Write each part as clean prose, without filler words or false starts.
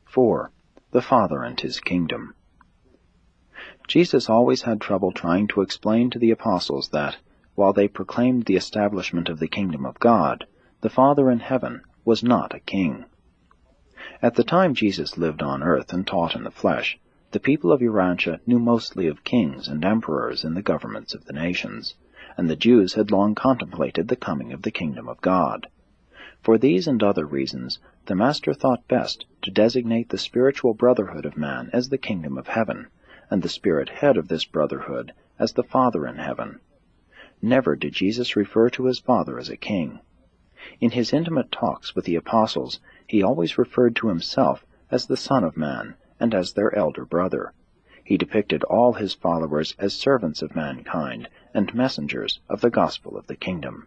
4. The Father and His Kingdom. Jesus always had trouble trying to explain to the apostles that, while they proclaimed the establishment of the kingdom of God, the Father in heaven was not a king. At the time Jesus lived on earth and taught in the flesh, the people of Urantia knew mostly of kings and emperors in the governments of the nations, and the Jews had long contemplated the coming of the kingdom of God. For these and other reasons, the Master thought best to designate the spiritual brotherhood of man as the kingdom of heaven, and the spirit head of this brotherhood as the Father in heaven. Never did Jesus refer to his Father as a king. In his intimate talks with the apostles, he always referred to himself as the Son of Man and as their elder brother. He depicted all his followers as servants of mankind and messengers of the gospel of the kingdom.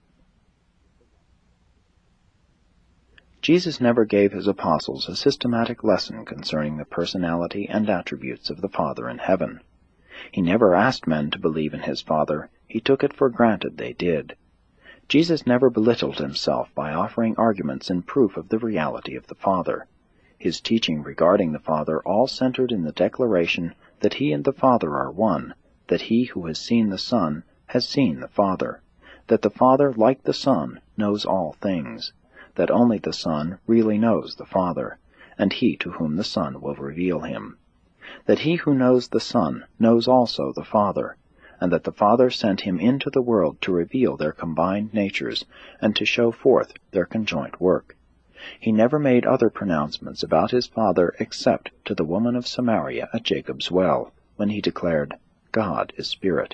Jesus never gave his apostles a systematic lesson concerning the personality and attributes of the Father in heaven. He never asked men to believe in his Father. He took it for granted they did. Jesus never belittled himself by offering arguments in proof of the reality of the Father. His teaching regarding the Father all centered in the declaration that he and the Father are one, that he who has seen the Son has seen the Father, that the Father, like the Son, knows all things, that only the Son really knows the Father, and he to whom the Son will reveal him, that he who knows the Son knows also the Father, and that the Father sent him into the world to reveal their combined natures and to show forth their conjoint work. He never made other pronouncements about his Father except to the woman of Samaria at Jacob's well, when he declared, "God is Spirit."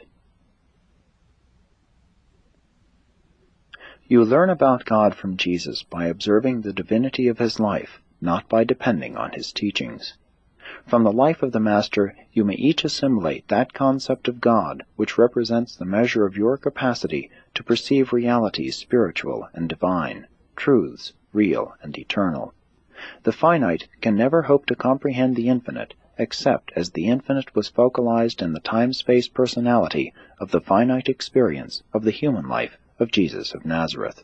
You learn about God from Jesus by observing the divinity of his life, not by depending on his teachings. From the life of the Master, you may each assimilate that concept of God which represents the measure of your capacity to perceive realities spiritual and divine, truths real and eternal. The finite can never hope to comprehend the infinite, except as the infinite was focalized in the time-space personality of the finite experience of the human life of Jesus of Nazareth.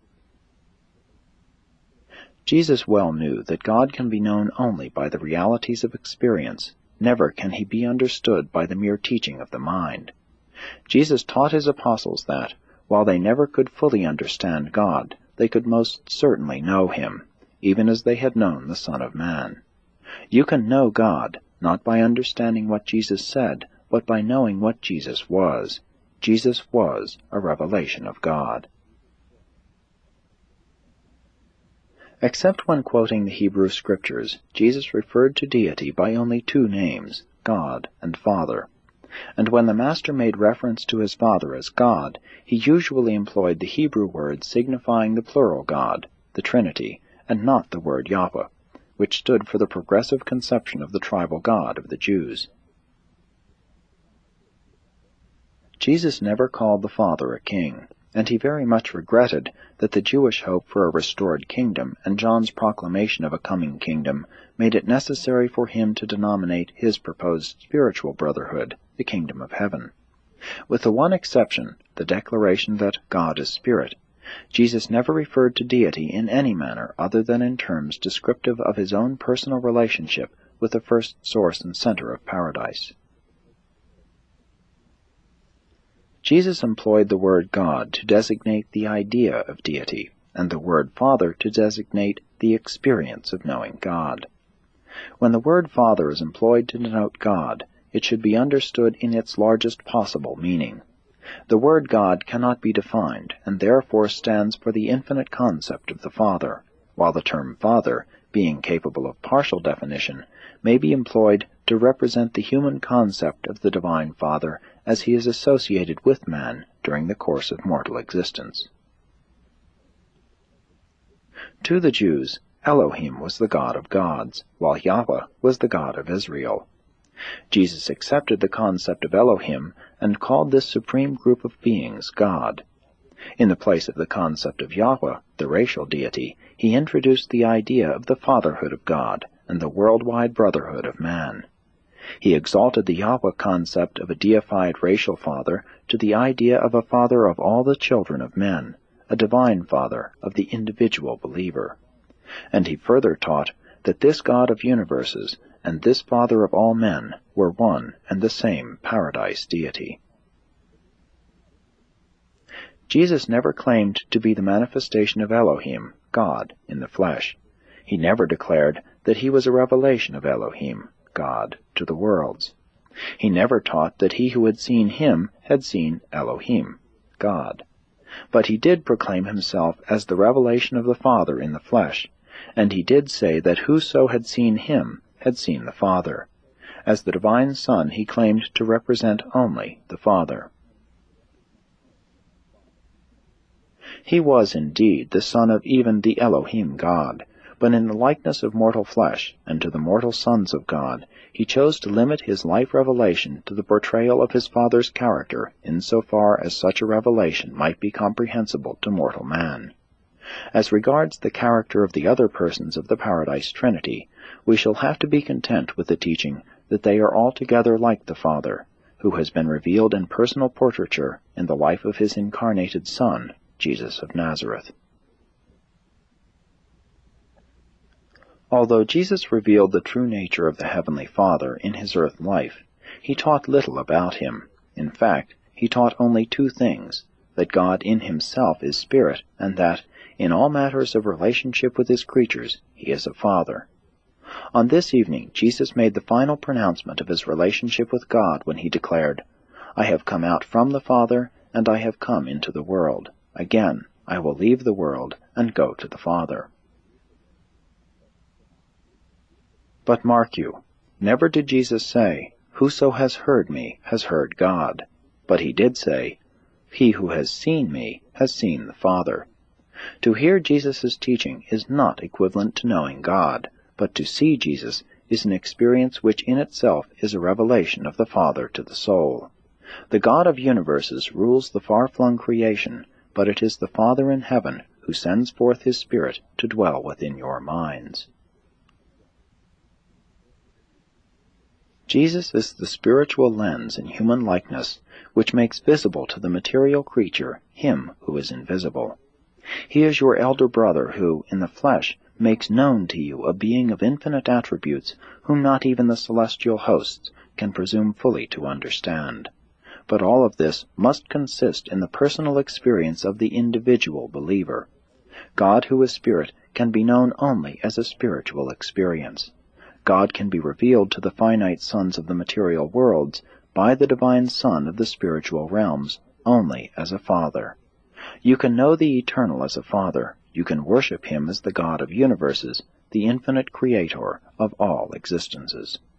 Jesus well knew that God can be known only by the realities of experience. Never can he be understood by the mere teaching of the mind. Jesus taught his apostles that, while they never could fully understand God, they could most certainly know him, even as they had known the Son of Man. You can know God, not by understanding what Jesus said, but by knowing what Jesus was. Jesus was a revelation of God. Except when quoting the Hebrew Scriptures, Jesus referred to deity by only two names, God and Father. And when the Master made reference to his Father as God, he usually employed the Hebrew word signifying the plural God, the Trinity, and not the word Yahweh, which stood for the progressive conception of the tribal God of the Jews. Jesus never called the Father a king, and he very much regretted that the Jewish hope for a restored kingdom and John's proclamation of a coming kingdom made it necessary for him to denominate his proposed spiritual brotherhood the kingdom of heaven. With the one exception, the declaration that God is Spirit, Jesus never referred to deity in any manner other than in terms descriptive of his own personal relationship with the first source and center of paradise. Jesus employed the word God to designate the idea of deity, and the word Father to designate the experience of knowing God. When the word Father is employed to denote God, it should be understood in its largest possible meaning. The word God cannot be defined, and therefore stands for the infinite concept of the Father, while the term Father, being capable of partial definition, may be employed to represent the human concept of the Divine Father as he is associated with man during the course of mortal existence. To the Jews, Elohim was the God of gods, while Yahweh was the God of Israel. Jesus accepted the concept of Elohim and called this supreme group of beings God. In the place of the concept of Yahweh, the racial deity, he introduced the idea of the fatherhood of God and the worldwide brotherhood of man. He exalted the Yahweh concept of a deified racial father to the idea of a father of all the children of men, a divine father of the individual believer. And he further taught that this God of universes and this Father of all men were one and the same paradise deity. Jesus never claimed to be the manifestation of Elohim, God, in the flesh. He never declared that he was a revelation of Elohim, God, to the worlds. He never taught that he who had seen him had seen Elohim, God. But he did proclaim himself as the revelation of the Father in the flesh, and he did say that whoso had seen him had seen the Father. As the divine Son, he claimed to represent only the Father. He was indeed the Son of even the Elohim God, but in the likeness of mortal flesh, and to the mortal sons of God, he chose to limit his life revelation to the portrayal of his Father's character, in so far as such a revelation might be comprehensible to mortal man. As regards the character of the other persons of the Paradise Trinity, we shall have to be content with the teaching that they are altogether like the Father, who has been revealed in personal portraiture in the life of his incarnated Son, Jesus of Nazareth. Although Jesus revealed the true nature of the Heavenly Father in his earth life, he taught little about him. In fact, he taught only two things: that God in himself is spirit, and that, in all matters of relationship with his creatures, he is a Father. On this evening, Jesus made the final pronouncement of his relationship with God when he declared, "I have come out from the Father, and I have come into the world. Again, I will leave the world and go to the Father." But mark you, never did Jesus say, "Whoso has heard me has heard God," but he did say, "He who has seen me has seen the Father." To hear Jesus' teaching is not equivalent to knowing God, but to see Jesus is an experience which in itself is a revelation of the Father to the soul. The God of universes rules the far-flung creation, but it is the Father in heaven who sends forth his Spirit to dwell within your minds. Jesus is the spiritual lens in human likeness which makes visible to the material creature him who is invisible. He is your elder brother who, in the flesh, makes known to you a being of infinite attributes whom not even the celestial hosts can presume fully to understand. But all of this must consist in the personal experience of the individual believer. God who is spirit can be known only as a spiritual experience. God can be revealed to the finite sons of the material worlds by the divine Son of the spiritual realms only as a Father. You can know the Eternal as a Father. You can worship him as the God of universes, the infinite Creator of all existences.